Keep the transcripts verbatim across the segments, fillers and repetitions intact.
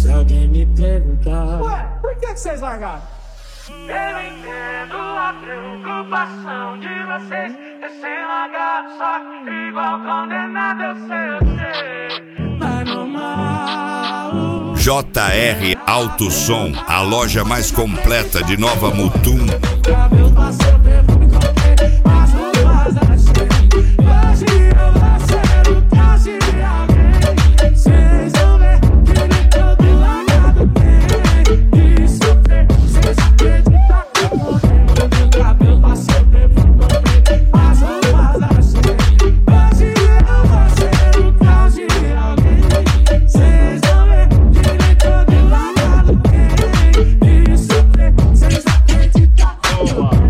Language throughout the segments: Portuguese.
Se alguém me perguntar, ué, por que que vocês largaram? Eu entendo a preocupação de vocês. Recém-largado, só que igual condenado eu sei, eu sei. vai normal. J R Alto Som, a loja mais completa de Nova Mutum. Cabelo passou, perfume comprei, as roupas achei. Hoje eu vou ser o caso de alguém. Vocês vão ver que nem todo lado tem. E sofrer, vocês acreditam que eu morri. Meu cabelo passou, perfume comprei, as roupas achei. Hoje eu vou ser o caso de alguém. Vocês vão ver que nem todo lado tem. E sofrer, vocês acreditam que eu morri.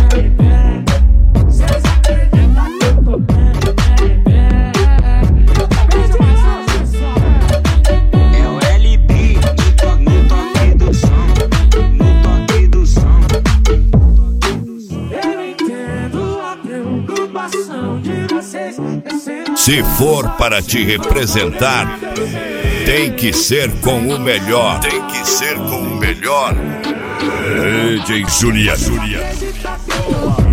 É o L B no toque do som, no toque do som. Eu entendo a preocupação de vocês. Se for para te representar, tem que ser com o melhor. Tem que ser com o melhor. D J Juliano. Acredita que eu